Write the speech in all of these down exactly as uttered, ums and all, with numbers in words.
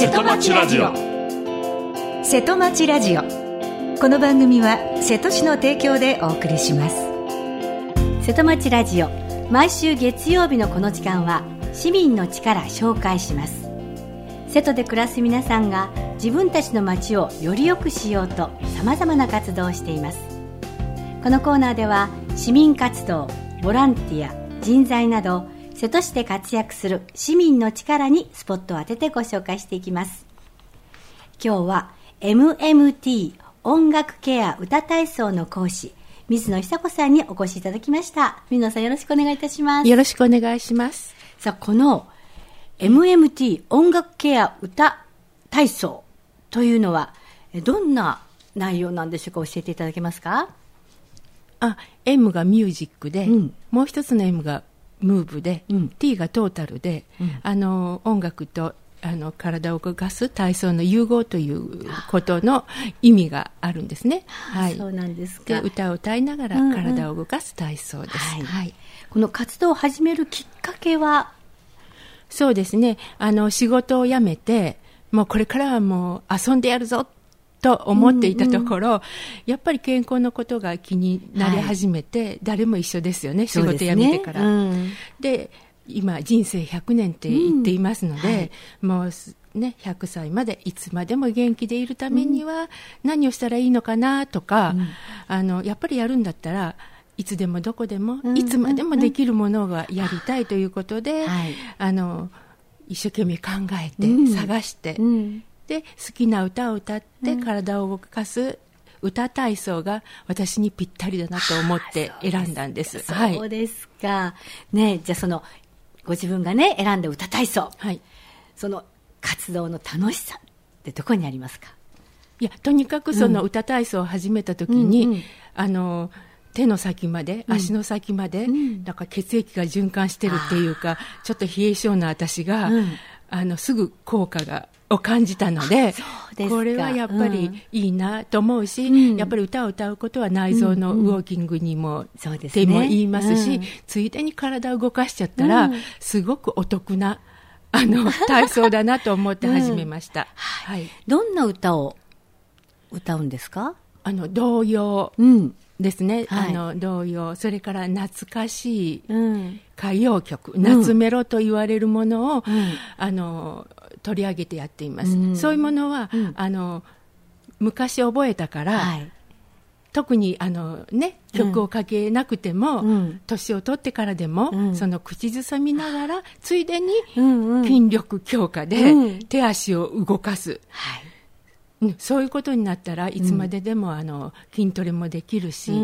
瀬戸町ラジオ。 瀬戸町ラジオ。この番組は瀬戸市の提供でお送りします。 瀬戸町ラジオ、毎週月曜日のこの時間は市民の力紹介します。瀬戸で暮らす皆さんが自分たちの町をより良くしようとさまざまな活動をしています。このコーナーでは市民活動、ボランティア、人材など瀬戸市で活躍する市民の力にスポットを当ててご紹介していきます。今日は エムエムティー 音楽ケア歌体操の講師、水野久子さんにお越しいただきました。水野さん、よろしくお願いいたします。 よろしくお願いします。 さあ、この エムエムティー 音楽ケア歌体操というのはどんな内容なんでしょうか。教えていただけますか。 あ、M がミュージックで、うん、もう一つの M がムーブで、うん、T がトータルで、うん、あの音楽とあの体を動かす体操の融合ということの意味があるんですね。 はい、そうなんですか。 で、歌を歌いながら体を動かす体操です。うんうん、はいはい、 この活動を始めるきっかけは。 そうですね、あの仕事を辞めて、もうこれからはもう遊んでやるぞと思っていたところ、うんうん、やっぱり健康のことが気になり始めて、はい、誰も一緒ですよね、仕事辞めてから。で、ね、うん、で今人生ひゃくねんって言っていますので、うんはい、もうね、ひゃくさいまでいつまでも元気でいるためには何をしたらいいのかなとか、うん、あのやっぱりやるんだったらいつでもどこでも、うん、いつまでもできるものがやりたいということで、うんはい、あの一生懸命考えて、うん、探して、うん、で好きな歌を歌って体を動かす歌体操が私にぴったりだなと思って選んだんです。 そうですか、ね、じゃあそのご自分がね選んだ歌体操、はい、その活動の楽しさってどこにありますか。 いや、とにかくその歌体操を始めた時に、うんうんうん、あの手の先まで、足の先まで、うん、なんか血液が循環してるっていうか、ちょっと冷え性な私が、うん、あのすぐ効果がを感じたので、これはやっぱりいいなと思うし、うん、やっぱり歌を歌うことは内臓のウォーキングにも、うんうん、っても言いますし、うん、ついでに体を動かしちゃったら、うん、すごくお得なあの体操だなと思って始めました。うんはい、どんな歌を歌うんですか。 あの童謡、うんですね、はい、あの童謡、それから懐かしい歌謡曲、うん、夏メロと言われるものを、うん、あの取り上げてやっています。うん、そういうものは、うん、あの昔覚えたから、はい、特にあの、ね、曲をかけなくても、うん、年を取ってからでも、うん、その口ずさみながらついでに筋力強化で手足を動かす、うんはいそういうことになったらいつまででも、うん、あの筋トレもできるし、うん、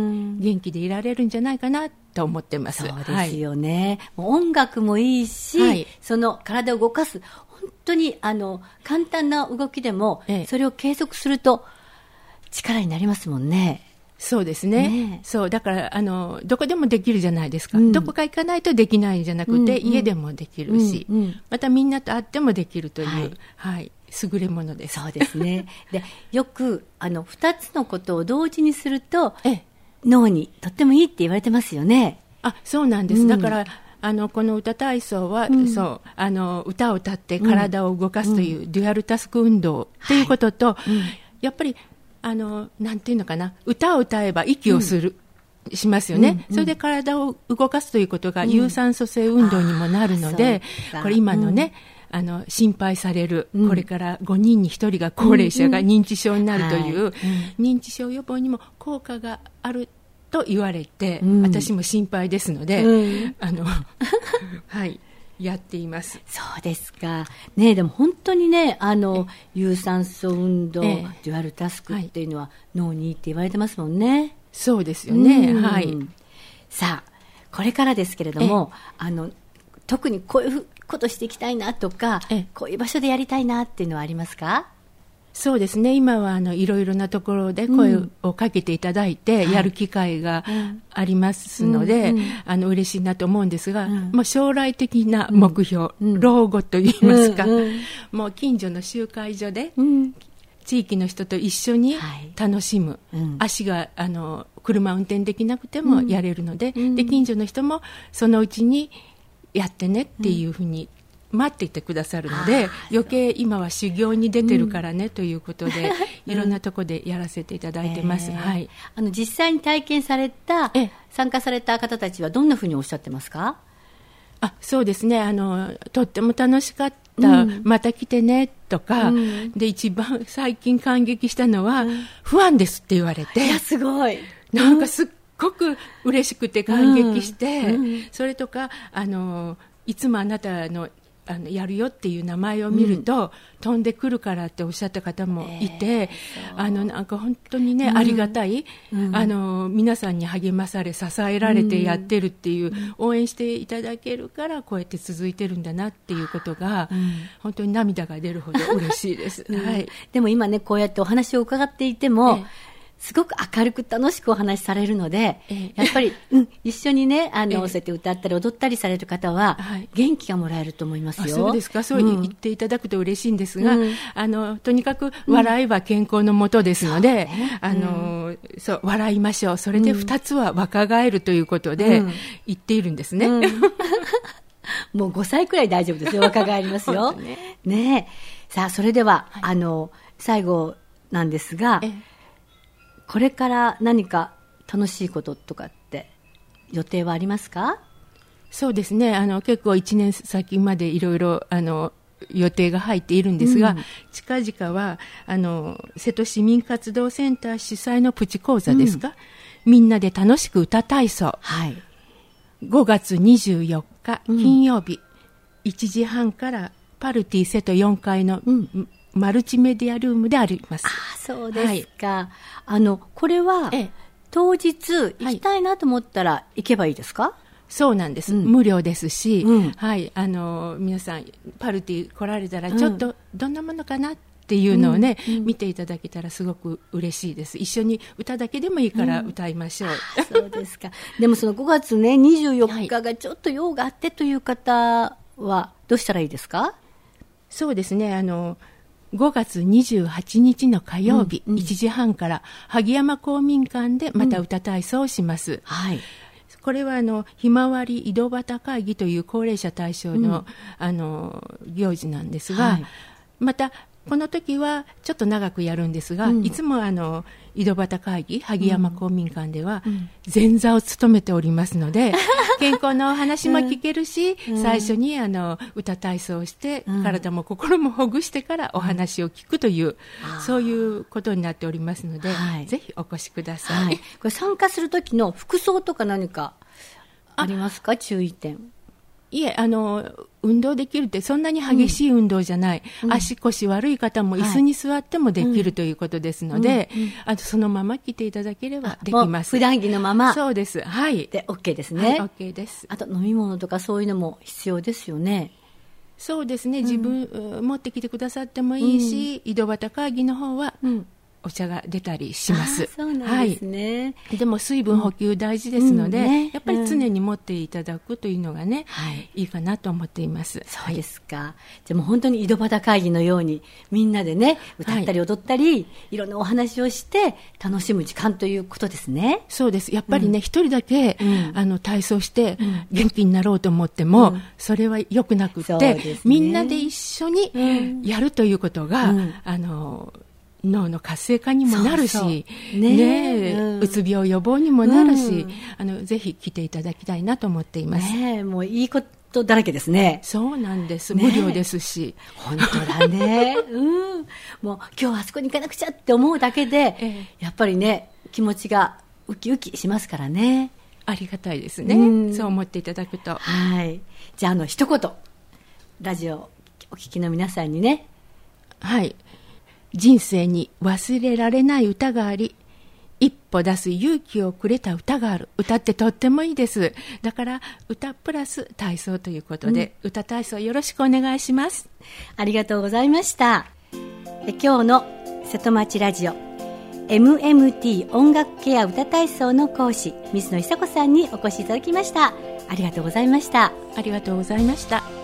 元気でいられるんじゃないかなと思ってます。 そうですよね、はい、もう音楽もいいし、はい、その体を動かす本当にあの簡単な動きでも、ええ、それを継続すると力になりますもんね。 そうです ね, ねそうだからあのどこでもできるじゃないですか、うん、どこか行かないとできないんじゃなくて、うんうん、家でもできるし、うんうん、またみんなと会ってもできるという、はいはい優れものです。 そうですねでよくあのふたつのことを同時にすると脳にとってもいいって言われてますよね。 あ、そうなんです、うん、だからあのこの歌体操は、うん、そうあの歌を歌って体を動かすという、うん、デュアルタスク運動ということと、はいうん、やっぱりあのなんていうのかな、歌を歌えば息をする、うん、しますよね、うんうん、それで体を動かすということが有酸素性運動にもなるので、うん、これ今のね、うんあの心配される、うん、これからごにんにひとりが高齢者が認知症になるという、うんうんはい、認知症予防にも効果があると言われて、うん、私も心配ですので、うん、あのはいやっています。 そうですか、ね、でも本当にねあの有酸素運動、デュアルタスクっていうのは脳にいいって言われてますもんね。 そうですよね、うん、はい。 さあこれからですけれども、あの特にこういうことしていきたいなとか、こういう場所でやりたいなっていうのはありますか。 そうですね、今はあのいろいろなところで声をかけていただいて、うん、やる機会がありますので、うんうん、あの嬉しいなと思うんですが、うん、もう将来的な目標、うん、老後といいますか、うんうん、もう近所の集会所で、うん、地域の人と一緒に楽しむ、はいうん、足があの車運転できなくてもやれるので、うん、で近所の人もそのうちにやってねっていうふうに待っていてくださるので、余計今は修行に出てるからね、うん、ということでいろんなとこでやらせていただいてます、 えーはい、 あの実際に体験された参加された方たちはどんなふうにおっしゃってますか？ あ、そうですね、あのとっても楽しかった、うん、また来てねとか、うん、で一番最近感激したのは、うん、不安ですって言われて、 いやすごい、 なんかすっごく嬉しくて感激して、うんうん、それとかあのいつもあなたのあのやるよっていう名前を見ると、うん、飛んでくるからっておっしゃった方もいて、えー、あのなんか本当にね、うん、ありがたい、うん、あの皆さんに励まされ支えられてやってるっていう、うん、応援していただけるからこうやって続いてるんだなっていうことが、うん、本当に涙が出るほど嬉しいです、うんはい、 でも今ねこうやってお話を伺っていても、えーすごく明るく楽しくお話しされるので、ええ、やっぱり、うん、一緒にねあの、ええ、そうやって歌ったり踊ったりされる方は、はい、元気がもらえると思いますよ。 あ、そうですか。そう言っていただくと嬉しいんですが、うん、あのとにかく笑いは健康のもとですので、うんね、あの、うん、そう笑いましょう。それで二つは若返るということで、うん、言っているんですね、うん、 もうごさいくらい大丈夫ですよ。若返りますよね。ねえ、さあそれでは、はい、あの最後なんですが、えこれから何か楽しいこととかって予定はありますか？ そうですね、あの結構いちねん先までいろいろあの予定が入っているんですが、うん、近々はあの瀬戸市民活動センター主催のプチ講座ですか、うん、みんなで楽しく歌体操、はい、ごがつにじゅうよっか金曜日、うん、いちじはんからパルティ瀬戸よんかいの、うんマルチメディアルームであります。 あ、そうですか、はい、あのこれは、ええ、当日行きたいなと思ったら行けばいいですか？はい、 そうなんです、うん、無料ですし、うんはい、あの皆さんパルティ来られたらちょっとどんなものかなっていうのをね、うんうん、見ていただけたらすごく嬉しいです。一緒に歌だけでもいいから歌いましょう、 うん、そうですか。でもそのごがつ、ね、にじゅうよっかがちょっと用があってという方はどうしたらいいですか？ そうですね、あのごがつにじゅうはちにちの火曜日、うんうん、いちじはんから萩山公民館でまた歌体操をします、うんはい、これはあのひまわり井戸端会議という高齢者対象の、うん、あの行事なんですが、はい、またこの時はちょっと長くやるんですが、うん、いつもあの井戸端会議萩山公民館では前座を務めておりますので、うん、健康のお話も聞けるし、うん、最初にあの歌体操をして、うん、体も心もほぐしてからお話を聞くという、うん、そういうことになっておりますので、はい、ぜひお越しください、はい、これ参加する時の服装とか何かありますか？注意点。 いえ、あの運動できるってそんなに激しい運動じゃない、うん、足腰悪い方も椅子に座ってもできる、はい、ということですので、うんうん、あとそのまま来ていただければできます。 普段着のまま。 そうです、はい、 で OK ですね、 はい、OK です。 あと飲み物とかそういうのも必要ですよね。 そうですね、自分、うん、持ってきてくださってもいいし、うん、井戸端会議の方は、うんお茶が出たりします。 そうなんですね、 はい、でも水分補給大事ですので、うんね、やっぱり常に持っていただくというのがね、うん、いいかなと思っています。 そうですか、はい、じゃあもう本当に井戸端会議のようにみんなでね歌ったり踊ったり、はい、いろんなお話をして楽しむ時間ということですね。 そうです。やっぱりね、一、うん、人だけ、うん、あの体操して元気になろうと思っても、うん、それは良くなくって、ね、みんなで一緒にやるということが、うん、あの脳の活性化にもなるし、そうそうねねうん、うつ病予防にもなるし、うん、あのぜひ来ていただきたいなと思っています、 ね、もういいことだらけですね。 そうなんです、ね、無料ですし。 本当だね、うん、もう今日あそこに行かなくちゃって思うだけで、ええ、やっぱりね気持ちがウキウキしますからね。 ありがたいですね、うん、そう思っていただくと。 はい、じゃあ、あの一言ラジオお聞きの皆さんにね。 はい、人生に忘れられない歌があり、一歩出す勇気をくれた歌がある。歌ってとってもいいです。だから歌プラス体操ということで、うん、歌体操よろしくお願いします。 ありがとうございました。え今日の瀬戸町ラジオ エムエムティー 音楽ケア歌体操の講師水野久子さんにお越しいただきました。ありがとうございました。 ありがとうございました。